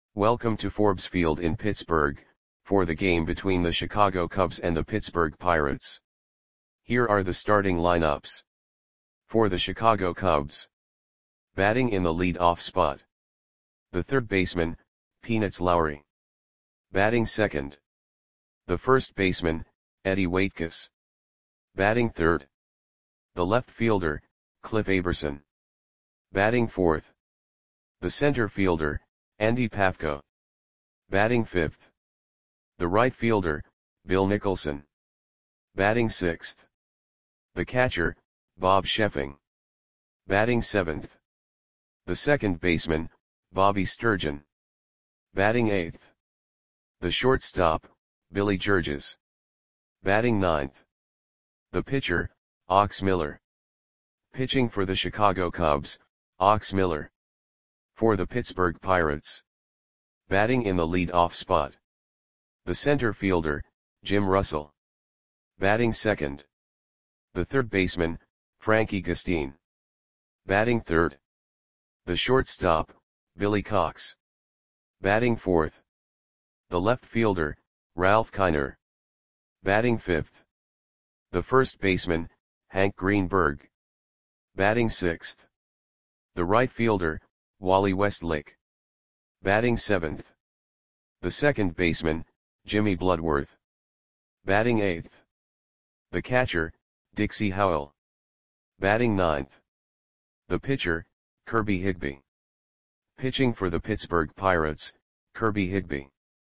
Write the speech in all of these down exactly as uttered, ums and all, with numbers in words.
Welcome to Forbes Field in Pittsburgh, for the game between the Chicago Cubs and the Pittsburgh Pirates. Here are the starting lineups. For the Chicago Cubs. Batting in the lead-off spot. The third baseman, Peanuts Lowry. Batting second. The first baseman, Eddie Waitkus. Batting third. The left fielder, Cliff Aberson. Batting fourth. The center fielder, Andy Pafko. Batting fifth. The right fielder, Bill Nicholson. Batting sixth. The catcher, Bob Sheffing. Batting seventh. The second baseman, Bobby Sturgeon. Batting eighth. The shortstop, Billy Georges. Batting ninth. The pitcher, Ox Miller. Pitching for the Chicago Cubs, Ox Miller. For the Pittsburgh Pirates. Batting in the lead-off spot. The center fielder, Jim Russell. Batting second. The third baseman, Frankie Gustin. Batting third. The shortstop, Billy Cox. Batting fourth. The left fielder, Ralph Kiner. Batting fifth. The first baseman, Hank Greenberg. Batting sixth. The right fielder, Wally Westlake. Batting seventh. The second baseman, Jimmy Bloodworth. Batting eighth. The catcher, Dixie Howell. Batting ninth. The pitcher, Kirby Higbee. Pitching for the Pittsburgh Pirates, Kirby Higbee.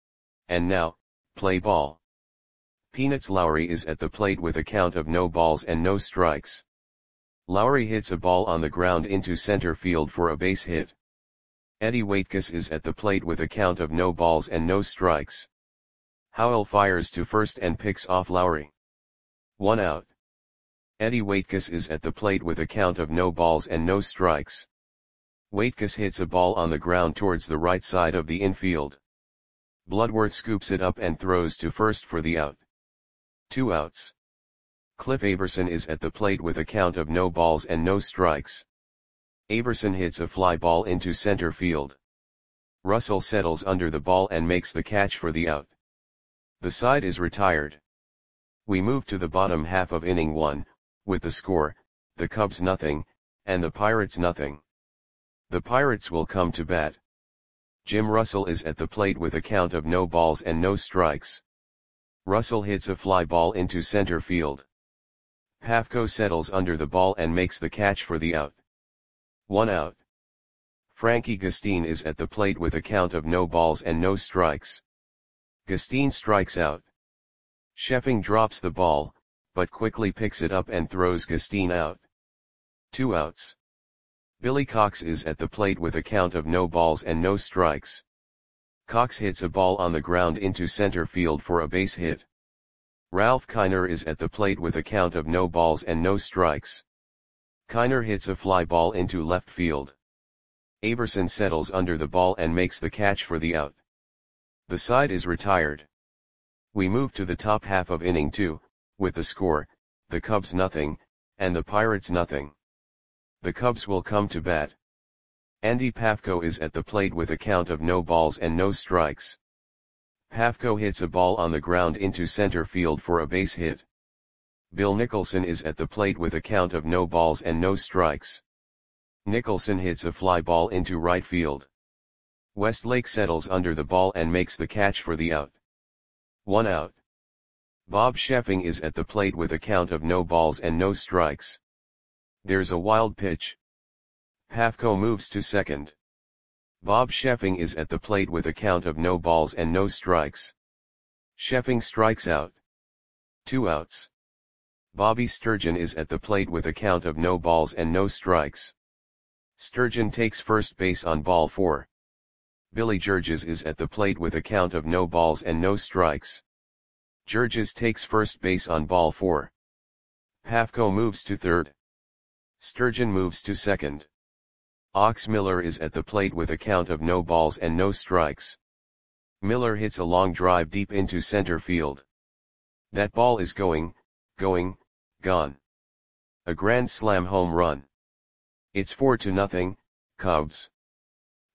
And now, play ball. Peanuts Lowry is at the plate with a count of no balls and no strikes. Lowry hits a ball on the ground into center field for a base hit. Eddie Waitkus is at the plate with a count of no balls and no strikes. Howell fires to first and picks off Lowry. One out. Eddie Waitkus is at the plate with a count of no balls and no strikes. Waitkus hits a ball on the ground towards the right side of the infield. Bloodworth scoops it up and throws to first for the out. Two outs. Cliff Aberson is at the plate with a count of no balls and no strikes. Aberson hits a fly ball into center field. Russell settles under the ball and makes the catch for the out. The side is retired. We move to the bottom half of inning one, with the score, the Cubs nothing, and the Pirates nothing. The Pirates will come to bat. Jim Russell is at the plate with a count of no balls and no strikes. Russell hits a fly ball into center field. Pafko settles under the ball and makes the catch for the out. One out. Frankie Gustin is at the plate with a count of no balls and no strikes. Gustin strikes out. Sheffing drops the ball, but quickly picks it up and throws Gustin out. Two outs. Billy Cox is at the plate with a count of no balls and no strikes. Cox hits a ball on the ground into center field for a base hit. Ralph Kiner is at the plate with a count of no balls and no strikes. Kiner hits a fly ball into left field. Aberson settles under the ball and makes the catch for the out. The side is retired. We move to the top half of inning two, with the score, the Cubs nothing, and the Pirates nothing. The Cubs will come to bat. Andy Pafko is at the plate with a count of no balls and no strikes. Pafko hits a ball on the ground into center field for a base hit. Bill Nicholson is at the plate with a count of no balls and no strikes. Nicholson hits a fly ball into right field. Westlake settles under the ball and makes the catch for the out. One out. Bob Sheffing is at the plate with a count of no balls and no strikes. There's a wild pitch. Pafko moves to second. Bob Sheffing is at the plate with a count of no balls and no strikes. Sheffing strikes out. Two outs. Bobby Sturgeon is at the plate with a count of no balls and no strikes. Sturgeon takes first base on ball four. Billy Georges is at the plate with a count of no balls and no strikes. Georges takes first base on ball four. Pafko moves to third. Sturgeon moves to second. Ox Miller is at the plate with a count of no balls and no strikes. Miller hits a long drive deep into center field. That ball is going, going, gone. A grand slam home run. It's four to nothing, Cubs.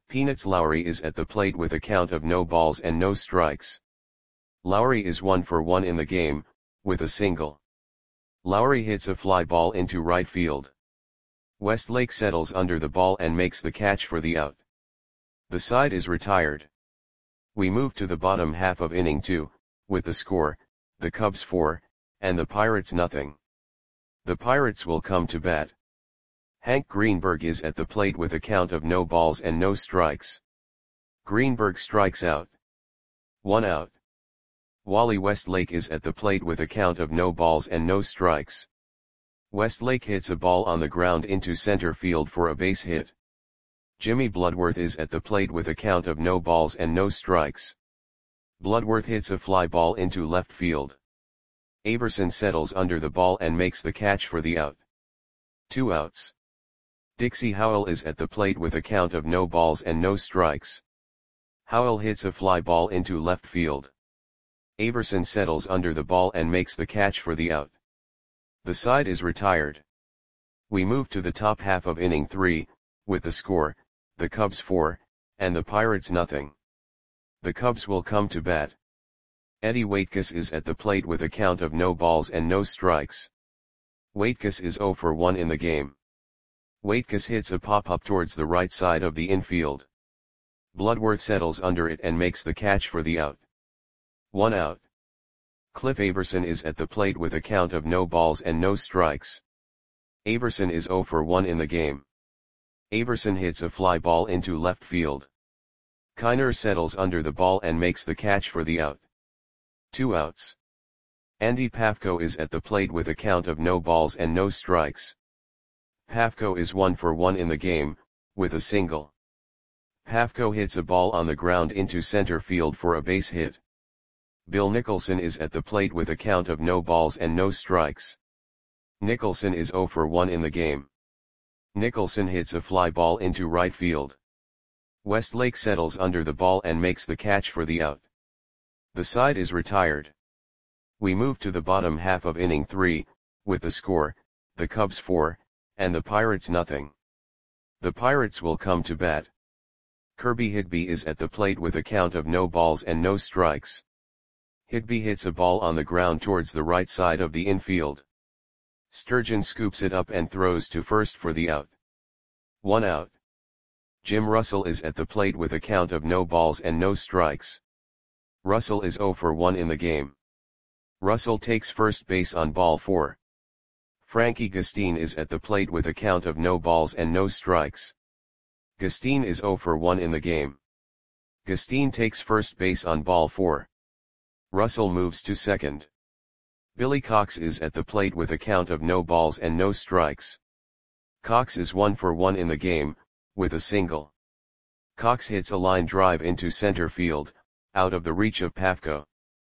Peanuts Lowry is at the plate with a count of no balls and no strikes. Lowry is one for one in the game, with a single. Lowry hits a fly ball into right field. Westlake settles under the ball and makes the catch for the out. The side is retired. We move to the bottom half of inning two, with the score, the Cubs four, and the Pirates nothing. The Pirates will come to bat. Hank Greenberg is at the plate with a count of no balls and no strikes. Greenberg strikes out. One out. Wally Westlake is at the plate with a count of no balls and no strikes. Westlake hits a ball on the ground into center field for a base hit. Jimmy Bloodworth is at the plate with a count of no balls and no strikes. Bloodworth hits a fly ball into left field. Aberson settles under the ball and makes the catch for the out. Two outs. Dixie Howell is at the plate with a count of no balls and no strikes. Howell hits a fly ball into left field. Aberson settles under the ball and makes the catch for the out. The side is retired. We move to the top half of inning three, with the score, the Cubs four, and the Pirates nothing. The Cubs will come to bat. Eddie Waitkus is at the plate with a count of no balls and no strikes. Waitkus is zero for one in the game. Waitkus hits a pop-up towards the right side of the infield. Bloodworth settles under it and makes the catch for the out. One out. Cliff Aberson is at the plate with a count of no balls and no strikes. Aberson is zero for one in the game. Aberson hits a fly ball into left field. Kiner settles under the ball and makes the catch for the out. Two outs. Andy Pafko is at the plate with a count of no balls and no strikes. Pafko is one for one in the game, with a single. Pafko hits a ball on the ground into center field for a base hit. Bill Nicholson is at the plate with a count of no balls and no strikes. Nicholson is zero for one in the game. Nicholson hits a fly ball into right field. Westlake settles under the ball and makes the catch for the out. The side is retired. We move to the bottom half of inning three, with the score, the Cubs four, and the Pirates nothing. The Pirates will come to bat. Kirby Higbee is at the plate with a count of no balls and no strikes. Higbee hits a ball on the ground towards the right side of the infield. Sturgeon scoops it up and throws to first for the out. One out. Jim Russell is at the plate with a count of no balls and no strikes. Russell is zero for one in the game. Russell takes first base on ball four. Frankie Gustine is at the plate with a count of no balls and no strikes. Gustine is zero for one in the game. Gustine takes first base on ball four. Russell moves to second. Billy Cox is at the plate with a count of no balls and no strikes. Cox is one for one in the game, with a single. Cox hits a line drive into center field, out of the reach of Pafko.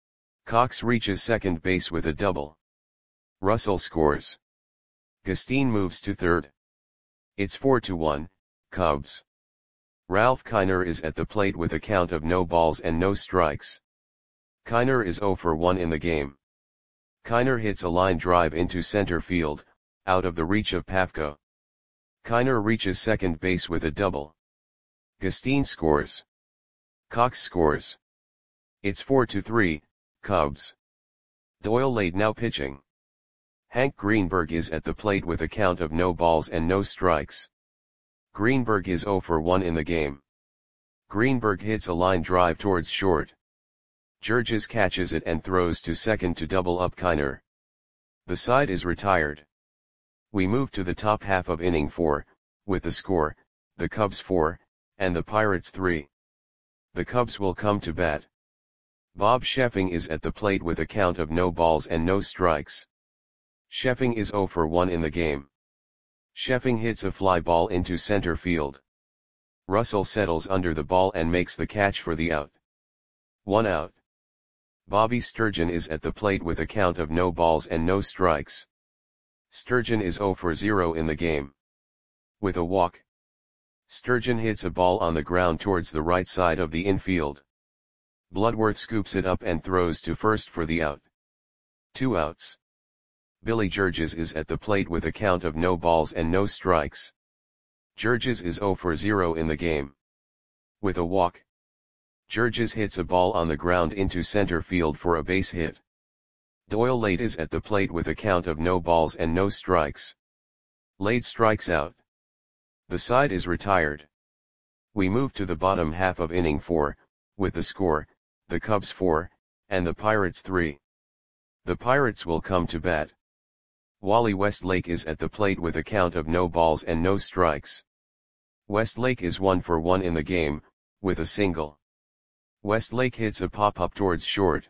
Cox reaches second base with a double. Russell scores. Gustine moves to third. It's four to one, Cubs. Ralph Kiner is at the plate with a count of no balls and no strikes. Kiner is zero for one in the game. Kiner hits a line drive into center field, out of the reach of Pafko. Kiner reaches second base with a double. Gustine scores. Cox scores. It's four to three, Cubs. Doyle Lade now pitching. Hank Greenberg is at the plate with a count of no balls and no strikes. Greenberg is zero for one in the game. Greenberg hits a line drive towards short. Georges catches it and throws to second to double up Kiner. The side is retired. We move to the top half of inning four, with the score, the Cubs four, and the Pirates three. The Cubs will come to bat. Bob Sheffing is at the plate with a count of no balls and no strikes. Sheffing is zero for one in the game. Sheffing hits a fly ball into center field. Russell settles under the ball and makes the catch for the out. One out. Bobby Sturgeon is at the plate with a count of no balls and no strikes. Sturgeon is zero for zero in the game. With a walk. Sturgeon hits a ball on the ground towards the right side of the infield. Bloodworth scoops it up and throws to first for the out. Two outs. Billy Georges is at the plate with a count of no balls and no strikes. Georges is zero for zero in the game. With a walk, Georges hits a ball on the ground into center field for a base hit. Doyle Lade is at the plate with a count of no balls and no strikes. Lade strikes out. The side is retired. We move to the bottom half of inning four, with the score, the Cubs four, and the Pirates three. The Pirates will come to bat. Wally Westlake is at the plate with a count of no balls and no strikes. Westlake is one for one in the game, with a single. Westlake hits a pop-up towards short.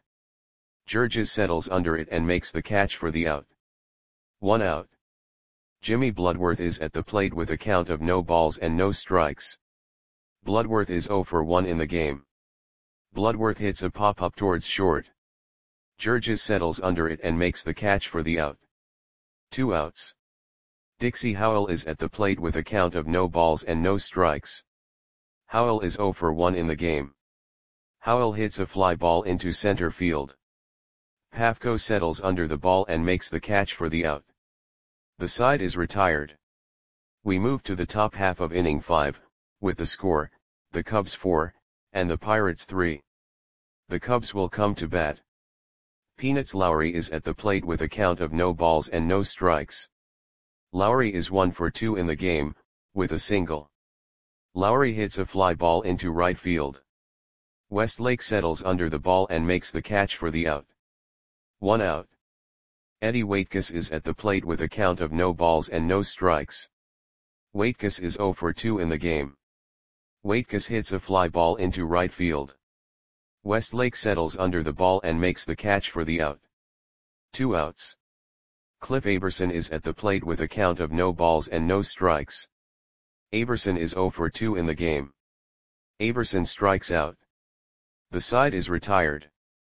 Georges settles under it and makes the catch for the out. One out. Jimmy Bloodworth is at the plate with a count of no balls and no strikes. Bloodworth is zero for one in the game. Bloodworth hits a pop-up towards short. Georges settles under it and makes the catch for the out. Two outs. Dixie Howell is at the plate with a count of no balls and no strikes. Howell is zero for one in the game. Howell hits a fly ball into center field. Pafko settles under the ball and makes the catch for the out. The side is retired. We move to the top half of inning five, with the score, the Cubs four, and the Pirates three. The Cubs will come to bat. Peanuts Lowry is at the plate with a count of no balls and no strikes. Lowry is one for two in the game, with a single. Lowry hits a fly ball into right field. Westlake settles under the ball and makes the catch for the out. One out. Eddie Waitkus is at the plate with a count of no balls and no strikes. Waitkus is zero for two in the game. Waitkus hits a fly ball into right field. Westlake settles under the ball and makes the catch for the out. Two outs. Cliff Aberson is at the plate with a count of no balls and no strikes. Aberson is zero for two in the game. Aberson strikes out. The side is retired.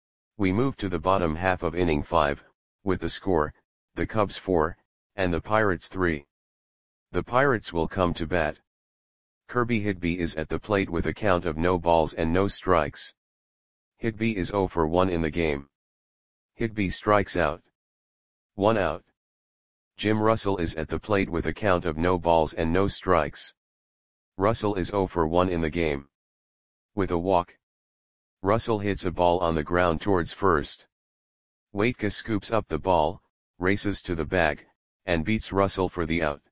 We move to the bottom half of inning five, with the score, the Cubs four, and the Pirates three. The Pirates will come to bat. Kirby Higby is at the plate with a count of no balls and no strikes. Higby is zero for one in the game. Higby strikes out. One out. Jim Russell is at the plate with a count of no balls and no strikes. Russell is zero for one in the game. With a walk, Russell hits a ball on the ground towards first. Waitkus scoops up the ball, races to the bag, and beats Russell for the out.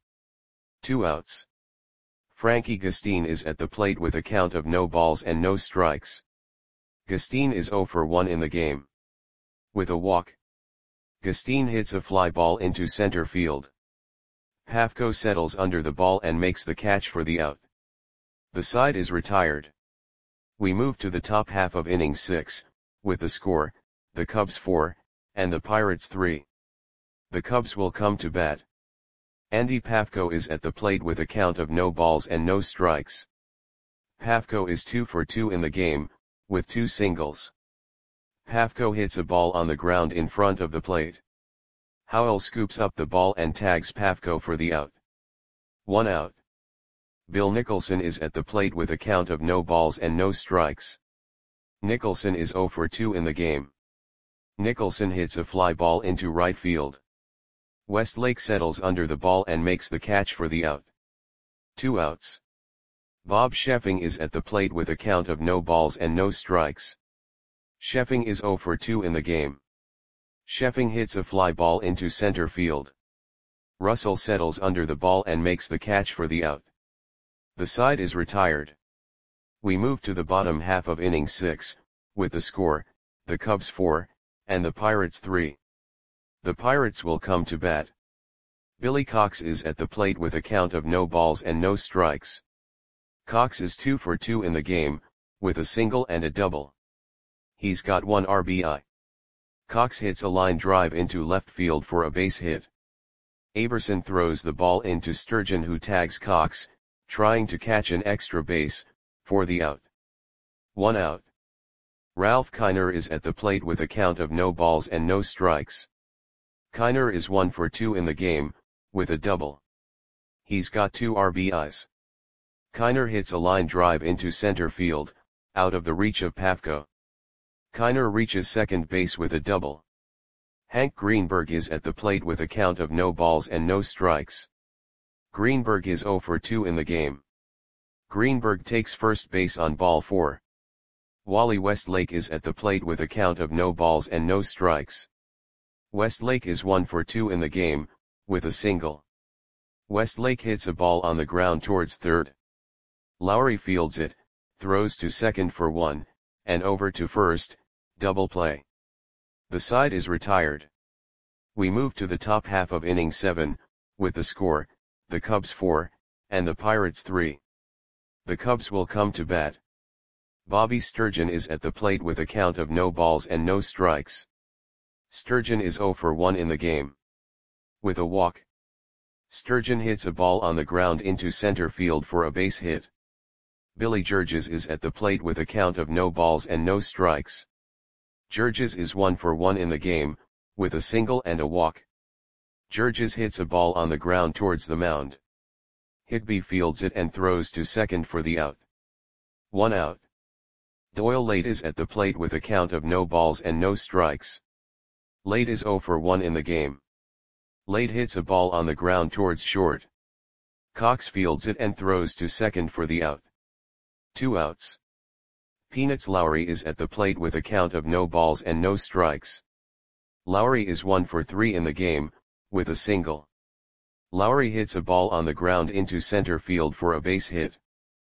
Two outs. Frankie Gustine is at the plate with a count of no balls and no strikes. Gustine is zero for one in the game. With a walk, Gustine hits a fly ball into center field. Pafko settles under the ball and makes the catch for the out. The side is retired. We move to the top half of inning six, with the score, the Cubs four, and the Pirates three. The Cubs will come to bat. Andy Pafko is at the plate with a count of no balls and no strikes. Pafko is two for two in the game, with two singles. Pafko hits a ball on the ground in front of the plate. Howell scoops up the ball and tags Pafko for the out. One out. Bill Nicholson is at the plate with a count of no balls and no strikes. Nicholson is zero for two in the game. Nicholson hits a fly ball into right field. Westlake settles under the ball and makes the catch for the out. Two outs. Bob Sheffing is at the plate with a count of no balls and no strikes. Sheffing is zero for two in the game. Sheffing hits a fly ball into center field. Russell settles under the ball and makes the catch for the out. The side is retired. We move to the bottom half of inning six, with the score, the Cubs four, and the Pirates three. The Pirates will come to bat. Billy Cox is at the plate with a count of no balls and no strikes. Cox is two for two in the game, with a single and a double. He's got one R B I. Cox hits a line drive into left field for a base hit. Aberson throws the ball into Sturgeon, who tags Cox, trying to catch an extra base, for the out. One out. Ralph Kiner is at the plate with a count of no balls and no strikes. Kiner is one for two in the game, with a double. He's got two R B Is. Kiner hits a line drive into center field, out of the reach of Pafko. Kiner reaches second base with a double. Hank Greenberg is at the plate with a count of no balls and no strikes. Greenberg is zero for two in the game. Greenberg takes first base on ball four. Wally Westlake is at the plate with a count of no balls and no strikes. Westlake is one for two in the game, with a single. Westlake hits a ball on the ground towards third. Lowry fields it, throws to second for one, and over to first, double play. The side is retired. We move to the top half of inning seven, with the score, the Cubs four, and the Pirates three. The Cubs will come to bat. Bobby Sturgeon is at the plate with a count of no balls and no strikes. Sturgeon is zero for one in the game. With a walk. Sturgeon hits a ball on the ground into center field for a base hit. Billy Georges is at the plate with a count of no balls and no strikes. Georges is one for one in the game, with a single and a walk. Georges hits a ball on the ground towards the mound. Higby fields it and throws to second for the out. One out. Doyle Late is at the plate with a count of no balls and no strikes. Late is zero for one in the game. Late hits a ball on the ground towards short. Cox fields it and throws to second for the out. Two outs. Peanuts Lowry is at the plate with a count of no balls and no strikes. Lowry is one for three in the game, with a single. Lowry hits a ball on the ground into center field for a base hit.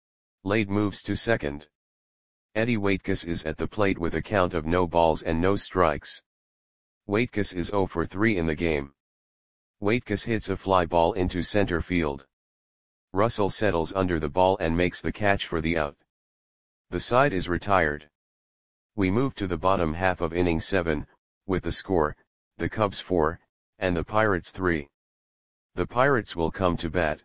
Late moves to second. Eddie Waitkus is at the plate with a count of no balls and no strikes. Waitkus is zero for three in the game. Waitkus hits a fly ball into center field. Russell settles under the ball and makes the catch for the out. The side is retired. We move to the bottom half of inning seven, with the score, the Cubs four, and the Pirates three. The Pirates will come to bat.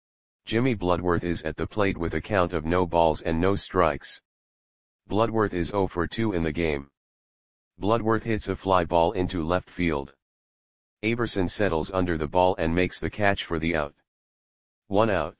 Jimmy Bloodworth is at the plate with a count of no balls and no strikes. Bloodworth is zero for two in the game. Bloodworth hits a fly ball into left field. Aberson settles under the ball and makes the catch for the out. One out.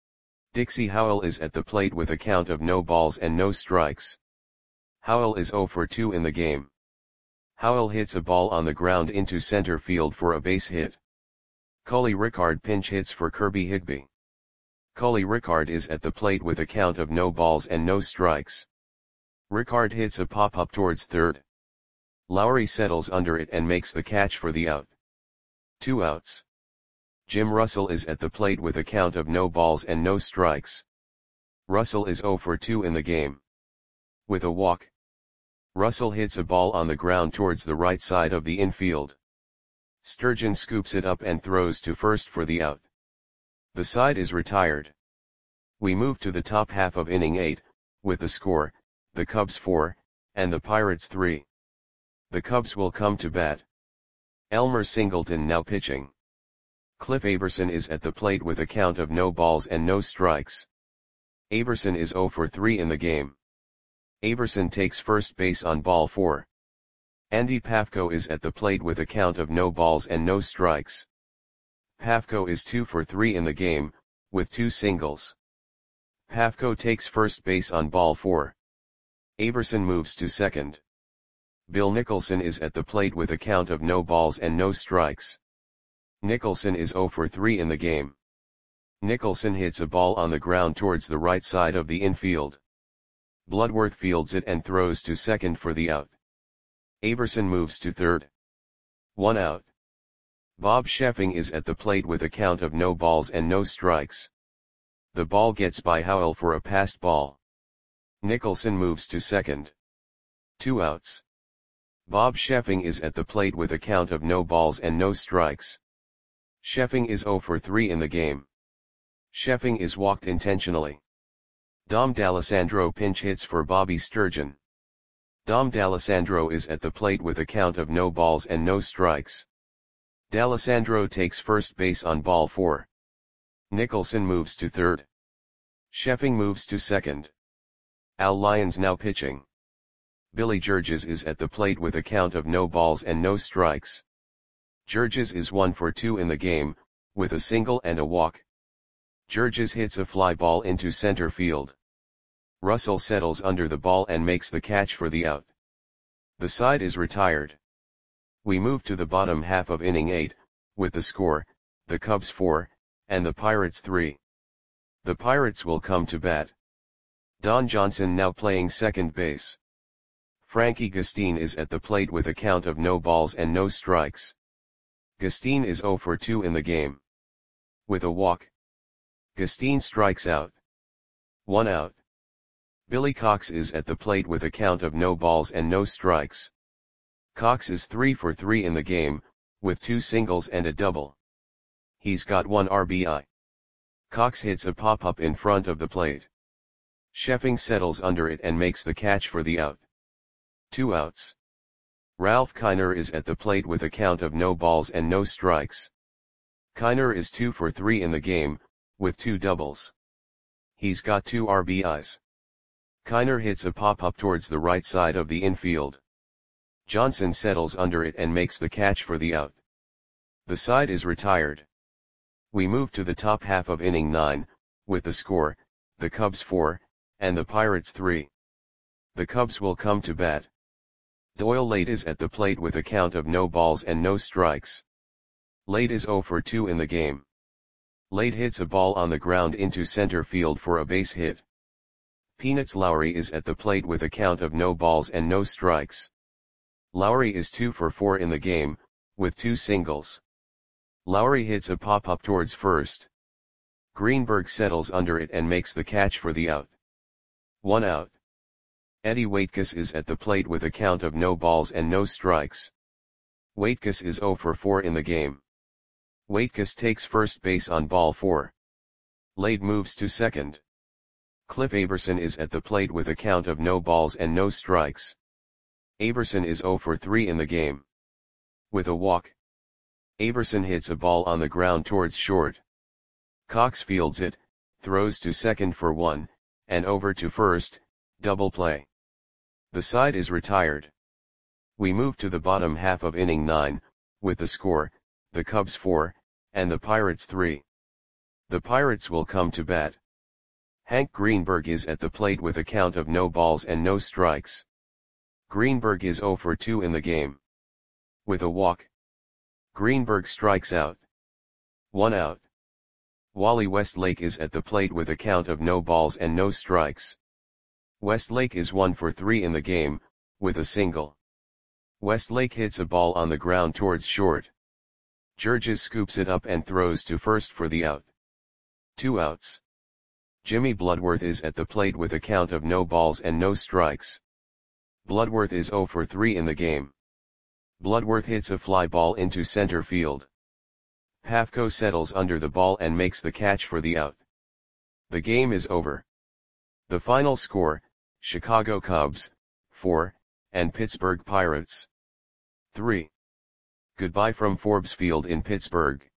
Dixie Howell is at the plate with a count of no balls and no strikes. Howell is zero for two in the game. Howell hits a ball on the ground into center field for a base hit. Cully Rickard pinch hits for Kirby Higby. Cully Rickard is at the plate with a count of no balls and no strikes. Rickard hits a pop-up towards third. Lowry settles under it and makes the catch for the out. Two outs. Jim Russell is at the plate with a count of no balls and no strikes. Russell is zero for two in the game. With a walk. Russell hits a ball on the ground towards the right side of the infield. Sturgeon scoops it up and throws to first for the out. The side is retired. We move to the top half of inning eight, with the score, the Cubs four, and the Pirates three. The Cubs will come to bat. Elmer Singleton now pitching. Cliff Aberson is at the plate with a count of no balls and no strikes. Aberson is zero for three in the game. Aberson takes first base on ball four. Andy Pafko is at the plate with a count of no balls and no strikes. Pafko is two for three in the game, with two singles. Pafko takes first base on ball four. Aberson moves to second. Bill Nicholson is at the plate with a count of no balls and no strikes. Nicholson is zero for three in the game. Nicholson hits a ball on the ground towards the right side of the infield. Bloodworth fields it and throws to second for the out. Aberson moves to third. One out. Bob Sheffing is at the plate with a count of no balls and no strikes. The ball gets by Howell for a passed ball. Nicholson moves to second. Two outs. Bob Sheffing is at the plate with a count of no balls and no strikes. Sheffing is zero for three in the game. Sheffing is walked intentionally. Dom D'Alessandro pinch hits for Bobby Sturgeon. Dom D'Alessandro is at the plate with a count of no balls and no strikes. D'Alessandro takes first base on ball four. Nicholson moves to third. Sheffing moves to second. Al Lyons now pitching. Billy Georges is at the plate with a count of no balls and no strikes. Georges is one for two in the game, with a single and a walk. Georges hits a fly ball into center field. Russell settles under the ball and makes the catch for the out. The side is retired. We move to the bottom half of inning eight, with the score, the Cubs four, and the Pirates three. The Pirates will come to bat. Don Johnson now playing second base. Frankie Gustin is at the plate with a count of no balls and no strikes. Gustin is zero for two in the game. With a walk, Gustin strikes out. One out. Billy Cox is at the plate with a count of no balls and no strikes. Cox is three for three in the game, with two singles and a double. He's got one R B I. Cox hits a pop-up in front of the plate. Scheffing settles under it and makes the catch for the out. Two outs. Ralph Kiner is at the plate with a count of no balls and no strikes. Kiner is two for three in the game, with two doubles. He's got two R B Is. Kiner hits a pop-up towards the right side of the infield. Johnson settles under it and makes the catch for the out. The side is retired. We move to the top half of inning nine, with the score, the Cubs four, and the Pirates three. The Cubs will come to bat. Doyle Late is at the plate with a count of no balls and no strikes. Late is zero for two in the game. Late hits a ball on the ground into center field for a base hit. Peanuts Lowry is at the plate with a count of no balls and no strikes. Lowry is two for four in the game, with two singles. Lowry hits a pop-up towards first. Greenberg settles under it and makes the catch for the out. One out. Eddie Waitkus is at the plate with a count of no balls and no strikes. Waitkus is zero for four in the game. Waitkus takes first base on ball four. Late moves to second. Cliff Aberson is at the plate with a count of no balls and no strikes. Aberson is zero for three in the game. With a walk, Aberson hits a ball on the ground towards short. Cox fields it, throws to second for one, and over to first, double play. The side is retired. We move to the bottom half of inning nine, with the score, the Cubs four, and the Pirates three. The Pirates will come to bat. Hank Greenberg is at the plate with a count of no balls and no strikes. Greenberg is zero for two in the game. With a walk, Greenberg strikes out. One out. Wally Westlake is at the plate with a count of no balls and no strikes. Westlake is one for three in the game, with a single. Westlake hits a ball on the ground towards short. Georges scoops it up and throws to first for the out. Two outs. Jimmy Bloodworth is at the plate with a count of no balls and no strikes. Bloodworth is zero for three in the game. Bloodworth hits a fly ball into center field. Pafko settles under the ball and makes the catch for the out. The game is over. The final score, Chicago Cubs, four, and Pittsburgh Pirates, three. Goodbye from Forbes Field in Pittsburgh.